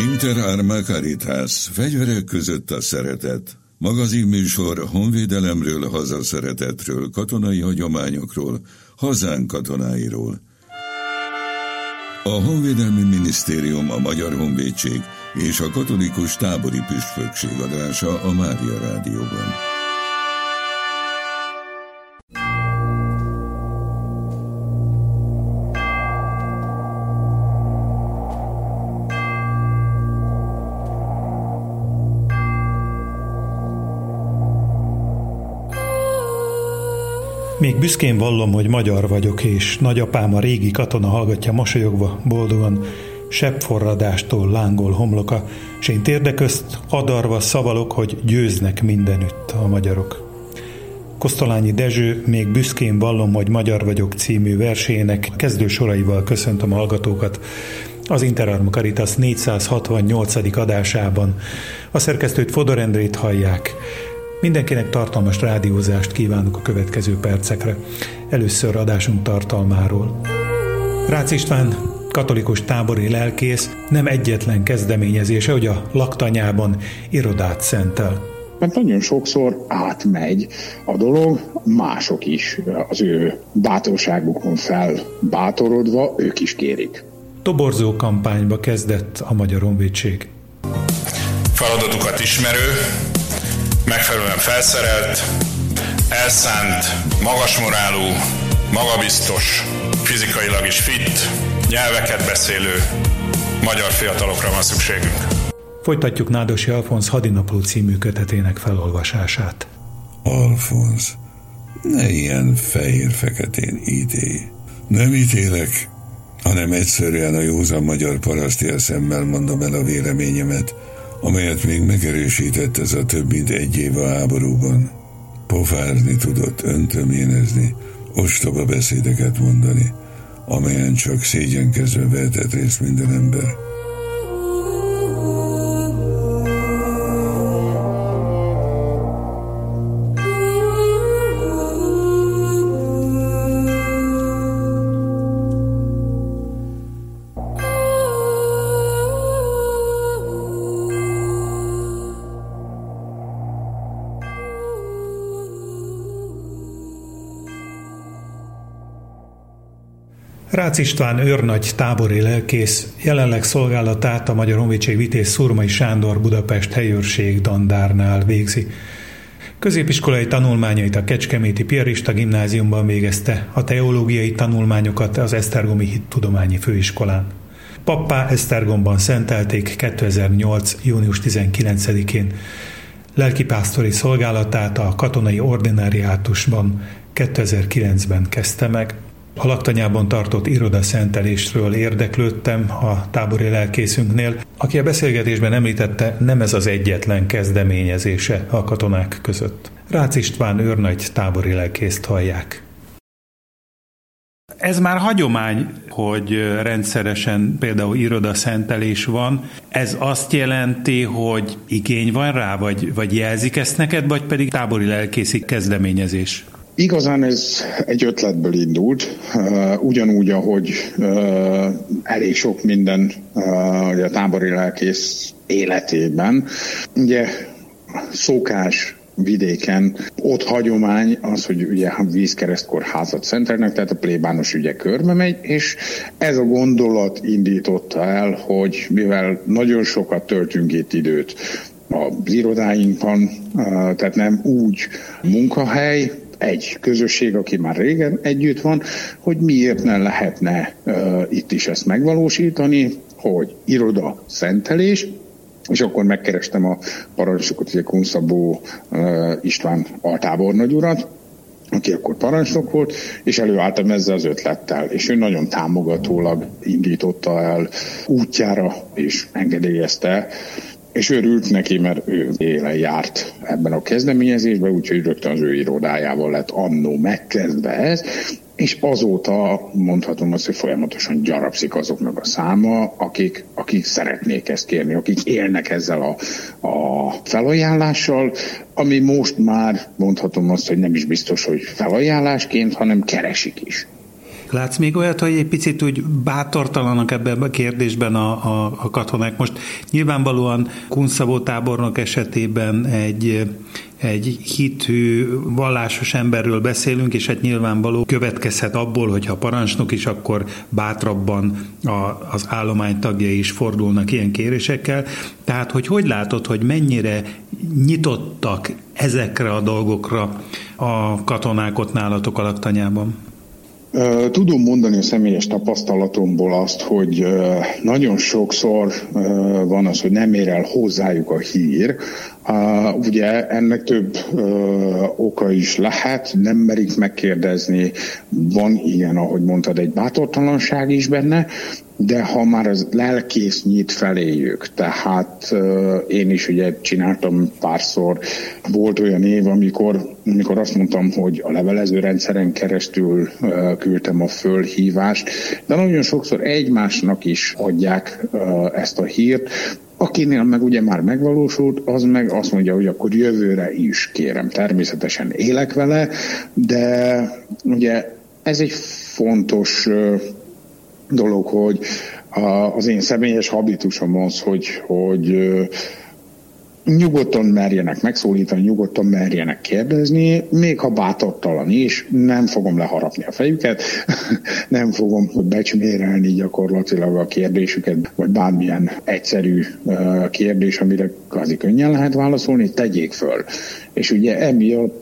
Inter Arma Caritas, fegyverek között a szeretet. Magazinműsor honvédelemről, hazaszeretetről, katonai hagyományokról, hazánk katonáiról. A Honvédelmi Minisztérium, a Magyar Honvédség és a Katolikus Tábori Püspökség adása a Mária Rádióban. Még büszkén vallom, hogy magyar vagyok, és nagyapám a régi katona hallgatja mosolyogva, boldogan, sebbforradástól lángol homloka, s én térde közt adarva szavalok, hogy győznek mindenütt a magyarok. Kosztolányi Dezső Még büszkén vallom, hogy magyar vagyok című versének kezdő soraival köszöntöm a hallgatókat az Inter Arma Caritas 468. adásában. A szerkesztőt, Fodor Endrét hallják. Mindenkinek tartalmas rádiózást kívánok a következő percekre. Először adásunk tartalmáról. Rácz István, katolikus tábori lelkész, nem egyetlen kezdeményezése, hogy a laktanyában irodát szentel. Mert nagyon sokszor átmegy a dolog, mások is az ő bátorságukon felbátorodva, ők is kérik. Toborzó kampányba kezdett a Magyar Honvédség. Feladatukat ismerő, megfelelően felszerelt, elszánt, magasmorálú, magabiztos, fizikailag is fit, nyelveket beszélő magyar fiatalokra van szükségünk. Folytatjuk Nádosi Alfonz Hadinapló című kötetének felolvasását. Alfonz, ne ilyen fehér-feketén ítélj. Nem ítélek, hanem egyszerűen a józan magyar parasztias szemmel mondom el a véleményemet, amelyet még megerősített ez a több mint egy év a háborúban. Pofázni tudott, öntöménezni, ostoba beszédeket mondani, amelyen csak szégyenkezve vehetett részt minden ember. Rácz István őrnagy tábori lelkész, jelenleg szolgálatát a Magyar Honvédség Vitéz Szurmai Sándor Budapest helyőrség dandárnál végzi. Középiskolai tanulmányait a Kecskeméti Piarista Gimnáziumban végezte, a teológiai tanulmányokat az Esztergomi Hittudományi Főiskolán. Pappá Esztergomban szentelték 2008. június 19-én. Lelkipásztori szolgálatát a katonai ordináriátusban 2009-ben kezdte meg. A laktanyában tartott irodaszentelésről érdeklődtem a tábori lelkészünknél, aki a beszélgetésben említette, nem ez az egyetlen kezdeményezése a katonák között. Rácz István őrnagy tábori lelkészt hallják. Ez már hagyomány, hogy rendszeresen például irodaszentelés van. Ez azt jelenti, hogy igény van rá, vagy jelzik ezt neked, vagy pedig tábori lelkészi kezdeményezés? Igazán ez egy ötletből indult, ugyanúgy, ahogy elég sok minden a tábori lelkész életében. Ugye szokás vidéken, ott hagyomány az, hogy ugye vízkeresztkor házat szentelnek, tehát a plébános ügye körbe megy, és ez a gondolat indította el, hogy mivel nagyon sokat töltünk itt időt az irodáinkban, tehát nem úgy munkahely, egy közösség, aki már régen együtt van, hogy miért ne lehetne itt is ezt megvalósítani, hogy iroda szentelés, és akkor megkerestem a parancsnokot, ugye Kunszabó István altábornagy urat, aki akkor parancsnok volt, és előálltam ezzel az ötlettel, és ő nagyon támogatólag indította el útjára, és engedélyezte, és örült neki, mert ő élen járt ebben a kezdeményezésben, úgyhogy rögtön az ő irodájával lett annó megkezdve ez, és azóta mondhatom azt, hogy folyamatosan gyarapszik azoknak a száma, akik szeretnék ezt kérni, akik élnek ezzel a felajánlással, ami most már mondhatom azt, hogy nem is biztos, hogy felajánlásként, hanem keresik is. Látsz még olyat, hogy egy picit úgy bátortalanak ebben a kérdésben a katonák? Most nyilvánvalóan Kunszabó tábornok esetében egy hitű, vallásos emberről beszélünk, és hát nyilvánvaló következhet abból, hogyha parancsnok is, akkor bátrabban az állomány tagjai is fordulnak ilyen kérésekkel. Tehát, hogy látod, hogy mennyire nyitottak ezekre a dolgokra a katonák ott nálatok a laktanyában? Tudom mondani a személyes tapasztalatomból azt, hogy nagyon sokszor van az, hogy nem ér el hozzájuk a hír. Ugye ennek több oka is lehet, nem merik megkérdezni, van ilyen, ahogy mondtad, egy bátortalanság is benne, de ha már az lelkész nyit feléjük, tehát én is ugye csináltam párszor, volt olyan év, amikor azt mondtam, hogy a levelező rendszeren keresztül küldtem a fölhívást, de nagyon sokszor egymásnak is adják ezt a hírt. Akinél meg ugye már megvalósult, az meg azt mondja, hogy akkor jövőre is kérem. Természetesen élek vele, de ugye ez egy fontos dolog, hogy az én személyes habitusom az, hogy nyugodtan merjenek megszólítani, nyugodtan merjenek kérdezni, még ha bátortalan is, nem fogom leharapni a fejüket, nem fogom becsmérelni gyakorlatilag a kérdésüket, vagy bármilyen egyszerű kérdés, amire kvázi könnyen lehet válaszolni, tegyék föl. És ugye emiatt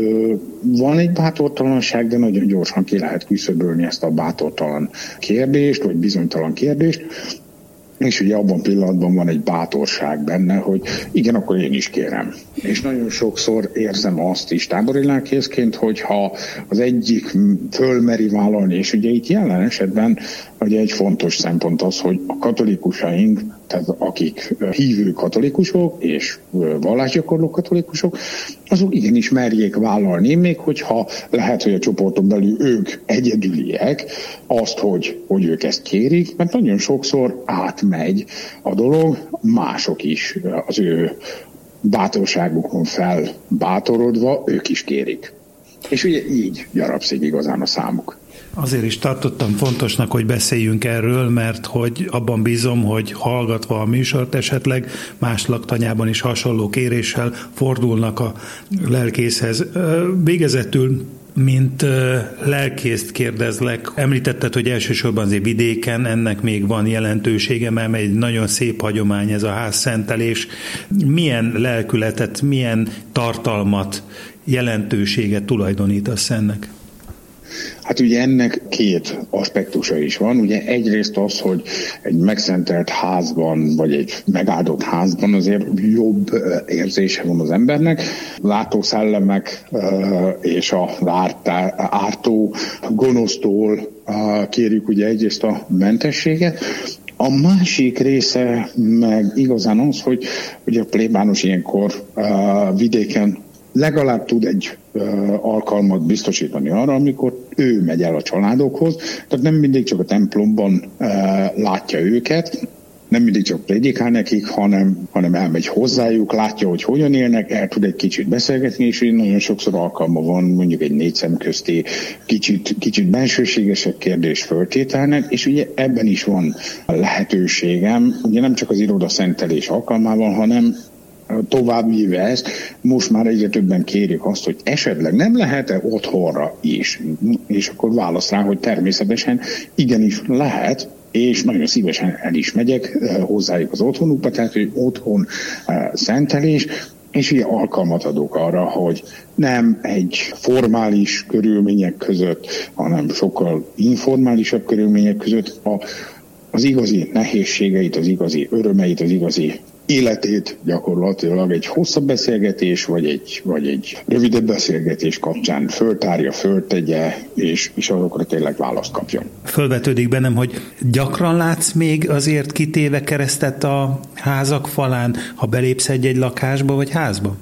van egy bátortalanság, de nagyon gyorsan ki lehet küszöbölni ezt a bátortalan kérdést, vagy bizonytalan kérdést, és ugye abban a pillanatban van egy bátorság benne, hogy igen, akkor én is kérem. És nagyon sokszor érzem azt is tábori lelkészként, hogyha az egyik fölmeri vállalni, és ugye itt jelen esetben ugye egy fontos szempont az, hogy a katolikusaink, tehát akik hívő katolikusok és vallásgyakorló katolikusok, azok igenis merjék vállalni, még hogyha lehet, hogy a csoporton belül ők egyedüliek, azt, hogy ők ezt kérik, mert nagyon sokszor átmegy a dolog, mások is az ő bátorságukon felbátorodva, ők is kérik. És ugye így gyarapszik igazán a számuk. Azért is tartottam fontosnak, hogy beszéljünk erről, mert hogy abban bízom, hogy hallgatva a műsort esetleg más laktanyában is hasonló kéréssel fordulnak a lelkészhez. Végezetül, mint lelkészt kérdezlek, említetted, hogy elsősorban azért vidéken ennek még van jelentősége, mert egy nagyon szép hagyomány ez a házszentelés. Milyen lelkületet, milyen tartalmat, jelentőséget tulajdonítasz ennek? Hát ugye ennek két aspektusa is van. Ugye egyrészt az, hogy egy megszentelt házban, vagy egy megáldott házban azért jobb érzése van az embernek. Látószellemek és a ártó gonosztól kérjük ugye egyrészt a mentességet. A másik része meg igazán az, hogy ugye a plébános ilyenkor vidéken legalább tud egy alkalmat biztosítani arra, amikor ő megy el a családokhoz. Tehát nem mindig csak a templomban látja őket, nem mindig csak prédikál nekik, hanem elmegy hozzájuk, látja, hogy hogyan élnek, el tud egy kicsit beszélgetni, és nagyon sokszor alkalma van mondjuk egy 4 szem közti kicsit bensőségesebb kérdés föltételnek, és ugye ebben is van lehetőségem, ugye nem csak az irodaszentelés alkalmával, hanem továbbvíve ezt, most már egyre többen kérik azt, hogy esetleg nem lehet-e otthonra is. És akkor válasz rá, hogy természetesen igenis lehet, és nagyon szívesen el is megyek hozzájuk az otthonukba, tehát hogy otthon szentelés, és ugye alkalmat adok arra, hogy nem egy formális körülmények között, hanem sokkal informálisabb körülmények között az igazi nehézségeit, az igazi örömeit, az igazi életét gyakorlatilag egy hosszabb beszélgetés, vagy egy rövidebb beszélgetés kapcsán föltárja, föltegye, és azokra tényleg választ kapjon. Fölvetődik bennem, hogy gyakran látsz még azért kitéve keresztet a házak falán, ha belépsz egy lakásba vagy házba?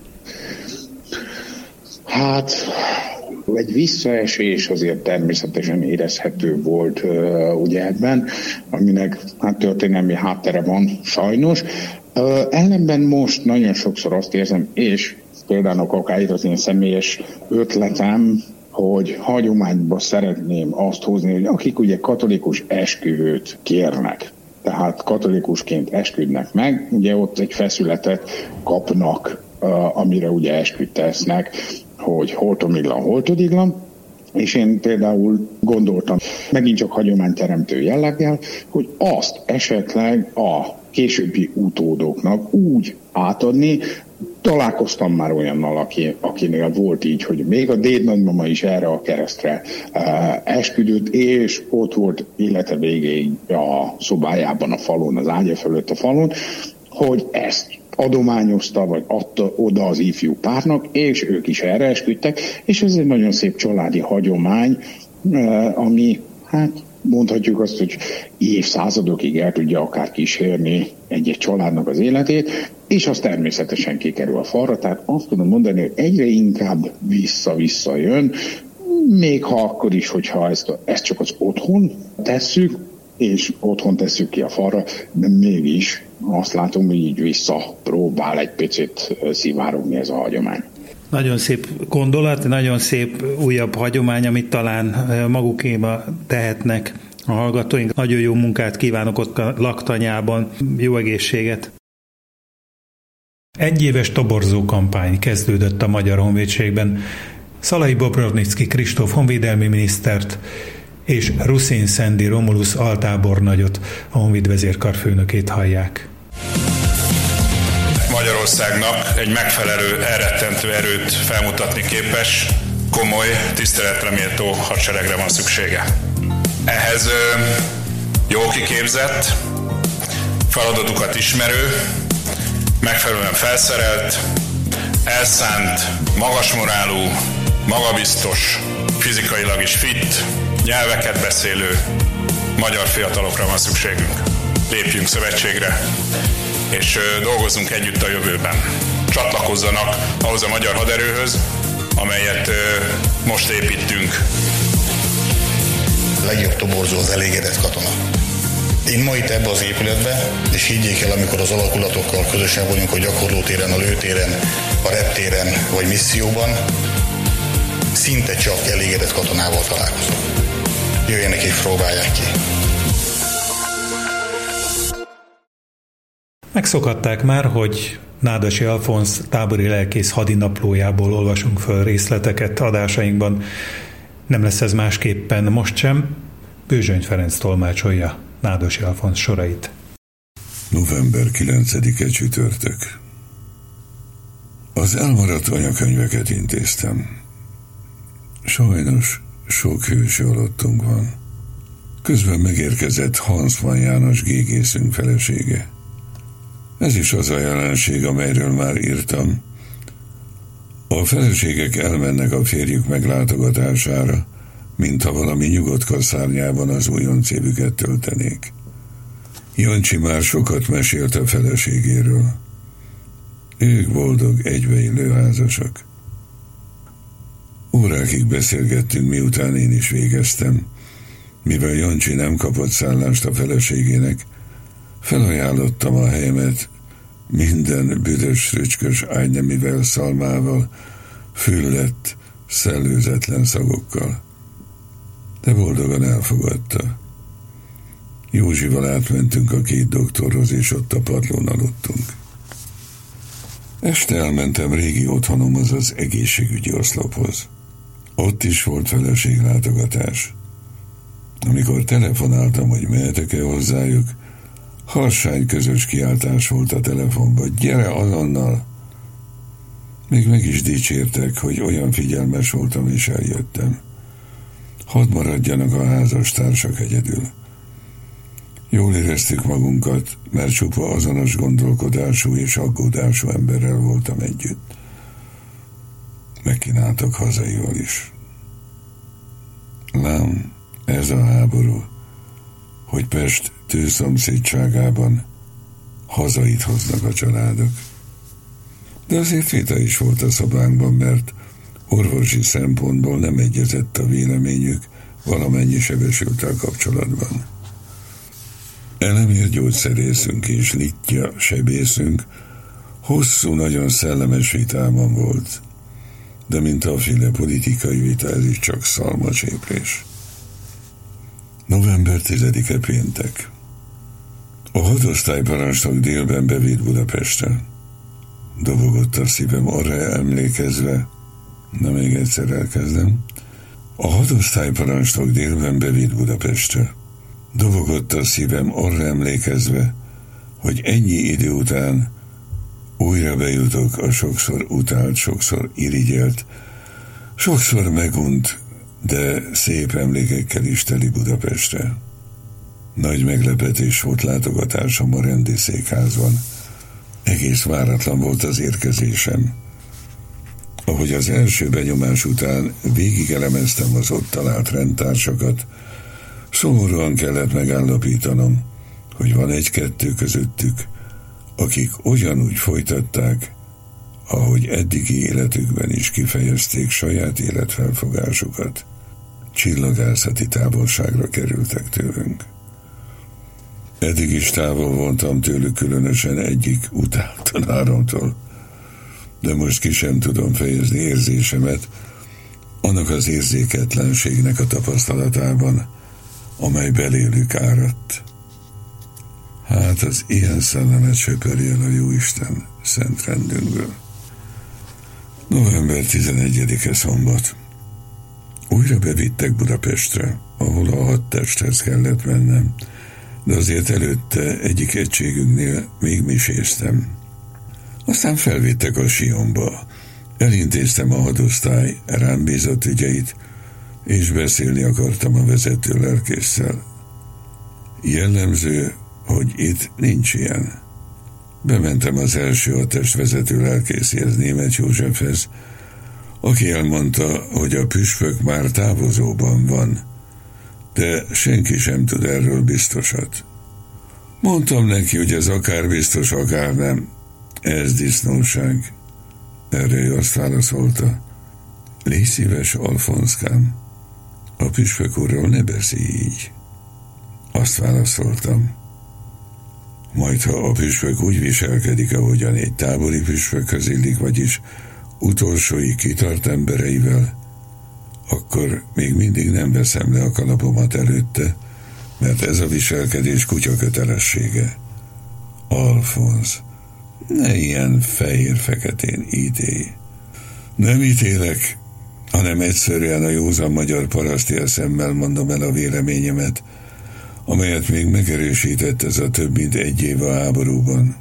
Hát egy visszaesés azért természetesen érezhető volt ugye ebben, aminek történelmi háttere van sajnos. Ellenben most nagyon sokszor azt érzem, és például akár az én személyes ötletem, hogy hagyományba szeretném azt hozni, hogy akik ugye katolikus esküvőt kérnek, tehát katolikusként esküdnek meg, ugye ott egy feszületet kapnak, amire ugye esküt tesznek, hogy holtomiglan, holtodiglan, és én például gondoltam, megint csak hagyományteremtő jelleggel, hogy azt esetleg a későbbi utódoknak úgy átadni. Találkoztam már olyannal, akinél volt így, hogy még a dédnagymama is erre a keresztre esküdött, és ott volt élete végéig a szobájában, a falon, az ágya fölött a falon, hogy ezt adományozta, vagy adta oda az ifjú párnak, és ők is erre esküdtek, és ez egy nagyon szép családi hagyomány, ami, hát mondhatjuk azt, hogy évszázadokig el tudja akár kísérni egy-egy családnak az életét, és az természetesen kikerül a falra, tehát azt tudom mondani, hogy egyre inkább vissza-vissza jön, még ha akkor is, hogyha ezt csak az otthon tesszük, és otthon tesszük ki a falra, de mégis azt látom, hogy így visszapróbál egy picit szivárogni ez a hagyomány. Nagyon szép gondolat, nagyon szép újabb hagyomány, amit talán magukéba tehetnek a hallgatóink. Nagyon jó munkát kívánok ott a laktanyában, jó egészséget! Egyéves toborzó kampány kezdődött a Magyar Honvédségben. Szalai Bobrovnicki Kristóf honvédelmi minisztert és Ruszin Szendi Romulus altábornagyot, a Honvéd vezérkarfőnökét hallják. Magyarországnak egy megfelelő, elrettentő erőt felmutatni képes, komoly, tiszteletre méltó hadseregre van szüksége. Ehhez jó kiképzett, feladatukat ismerő, megfelelően felszerelt, elszánt, magasmorálú, magabiztos, fizikailag is fit, nyelveket beszélő magyar fiatalokra van szükségünk. Lépjünk szövetségre, és dolgozzunk együtt a jövőben. Csatlakozzanak ahhoz a magyar haderőhöz, amelyet most építünk. A legjobb toborzó az elégedett katona. Én ma itt ebbe az épületbe, és higgyék el, amikor az alakulatokkal közösen vagyunk a gyakorlótéren, a lőtéren, a reptéren vagy misszióban, szinte csak elégedett katonával találkozom. Jöjjenek és próbálják ki. Megszokhatták már, hogy Nádasi Alfonsz tábori lelkész hadinaplójából olvasunk föl részleteket adásainkban. Nem lesz ez másképpen most sem. Bőzsöny Ferenc tolmácsolja Nádasi Alfonsz sorait. November 9-e csütörtök. Az elmaradt anyakönyveket intéztem. Sajnos sok hősi alottunk van. Közben megérkezett Hansman János gégészünk felesége. Ez is az a jelenség, amelyről már írtam. A feleségek elmennek a férjük meglátogatására, mintha valami nyugodt kaszárnyában az újonc évüket töltenék. Jancsi már sokat mesélt a feleségéről. Ők boldog, egybeillő házasok. Órákig beszélgettünk, miután én is végeztem. Mivel Jancsi nem kapott szállást a feleségének, felajánlottam a helyemet minden büdös, rücskös ágynemivel, szalmával, füllett, szellőzetlen szagokkal. De boldogan elfogadta. Józsival átmentünk a 2 doktorhoz, és ott a padlón aludtunk. Este elmentem régi otthonomhoz, az egészségügyi oszlophoz. Ott is volt feleséglátogatás. Amikor telefonáltam, hogy mehetek-e hozzájuk, harsány közös kiáltás volt a telefonban: gyere azonnal! Még meg is dicsértek, hogy olyan figyelmes voltam, és eljöttem. Hadd maradjanak a házastársak egyedül. Jól éreztük magunkat, mert csupa azonos gondolkodású és aggódású emberrel voltam együtt. Megkínáltak hazaival is. Lám, ez a háború, hogy Pest tőszomszédságában hazait hoznak a családok. De azért vita is volt a szobánkban, mert orvosi szempontból nem egyezett a véleményük valamennyi sebesülttel kapcsolatban. Elemér gyógyszerészünk és Litya sebészünk hosszú, nagyon szellemes vitában volt. de mint a féle politikai vita, ez is csak szalmacséprés. November 10-e péntek. A hadosztályparancsnok délben bevitt Budapestre. Dobogott a szívem arra emlékezve, na még egyszer elkezdem. A hadosztályparancsnok délben bevitt Budapestre. Dobogott a szívem arra emlékezve, hogy ennyi idő után újra bejutok a sokszor utált, sokszor irigyelt, sokszor megunt, de szép emlékekkel is teli Budapestre. Nagy meglepetés volt látogatásom a rendi székházban. Egész váratlan volt az érkezésem. Ahogy az első benyomás után végigelemeztem az ott talált rendtársakat, szomorúan kellett megállapítanom, hogy van egy-kettő közöttük, akik ugyanúgy folytatták, ahogy eddigi életükben is kifejezték saját életfelfogásukat. Csillagászati távolságra kerültek tőlünk. Eddig is távol voltam tőlük, különösen egyik utált tanáromtól, de most ki sem tudom fejezni érzésemet annak az érzéketlenségnek a tapasztalatában, amely belélük áradt. Hát az ilyen szellemet söpöri el a Jóisten szent rendünkből. November 11-e szombat. Újra bevittek Budapestre, ahol a 6 testhez kellett mennem, de azért előtte egyik egységünknél még miséztem. Aztán felvittek a Sionba, elintéztem a hadosztály rám bízott ügyeit, és beszélni akartam a vezető lelkésszel. Jellemző, hogy itt nincs ilyen. Bementem az első a testvezető lelkészéhez, Németh Józsefhez, aki elmondta, hogy a püspök már távozóban van, de senki sem tud erről biztosat. Mondtam neki, hogy ez akár biztos, akár nem. Ez disznóság. Erre ő azt válaszolta: légy szíves, Alfonszkám, a püspök úrról ne beszélj így. Azt válaszoltam: majd ha a püspök úgy viselkedik, ahogyan egy tábori püspökhöz illik, vagyis utolsóig kitart embereivel, akkor még mindig nem veszem le a kalapomat előtte, mert ez a viselkedés kutya kötelessége. Alfonsz, ne ilyen fehér-feketén ítélj. Nem ítélek, hanem egyszerűen a józan magyar paraszti eszemmel mondom el a véleményemet, amelyet még megerősített ez a több mint egy év a háborúban.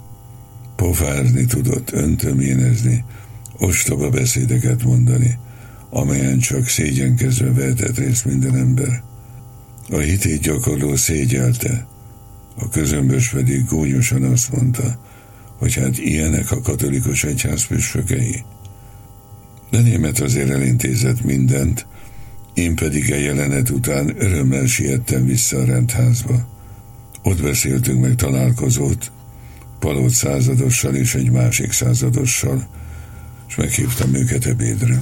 Pofázni tudott, öntöménezni, ostoba beszédeket mondani, amelyen csak szégyenkezve vehetett részt minden ember. A hitét gyakorló szégyelte, a közömbös pedig gúnyosan azt mondta, hogy hát ilyenek a katolikus egyház püspökei. De Németh azért elintézett mindent, én pedig a jelenet után örömmel siettem vissza a rendházba. Ott beszéltünk meg találkozót, Palóc századossal és egy másik századossal, és meghívtam őket ebédre.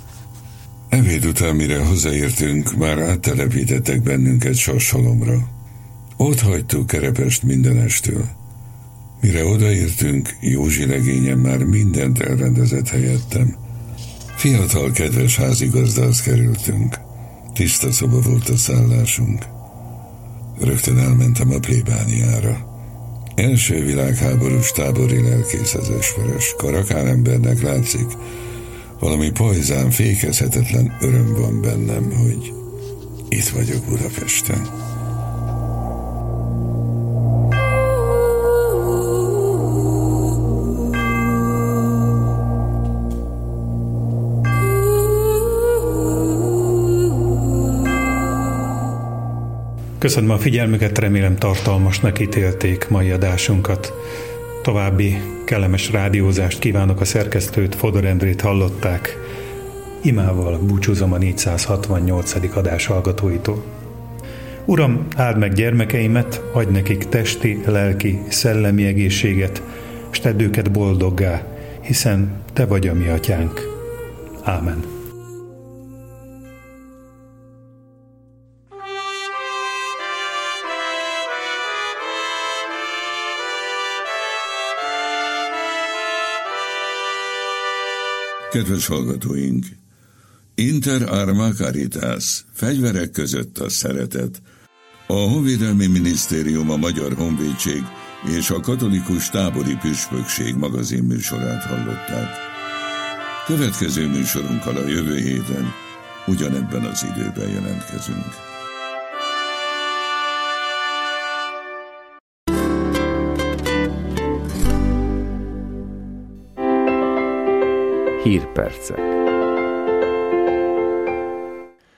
Ebéd után, mire hazaértünk, már áttelepítettek bennünket Sassalomra. Ott hagytuk Kerepest mindenestől. Mire odaértünk, Józsi legényem már mindent elrendezett helyettem. Fiatal, kedves házigazdához kerültünk. Tiszta szoba volt a szállásunk. Rögtön elmentem a plébániára. Első világháborús tábori lelkész az Ösvörös. Karakálembernek látszik, valami pajzán, fékezhetetlen öröm van bennem, hogy itt vagyok Budapesten. Köszönöm a figyelmüket, remélem tartalmasnak ítélték mai adásunkat. További kellemes rádiózást kívánok, a szerkesztőt, Fodor Endrét hallották. Imával búcsúzom a 468. adás hallgatóitól. Uram, áld meg gyermekeimet, adj nekik testi, lelki, szellemi egészséget, s tedd őket boldoggá, hiszen Te vagy a mi atyánk. Ámen. Kedves hallgatóink! Inter arma caritas, fegyverek között a szeretet. A Honvédelmi Minisztérium, a Magyar Honvédség és a Katolikus Tábori Püspökség magazinműsorát hallották. Következő műsorunkkal a jövő héten ugyanebben az időben jelentkezünk. Hírpercek.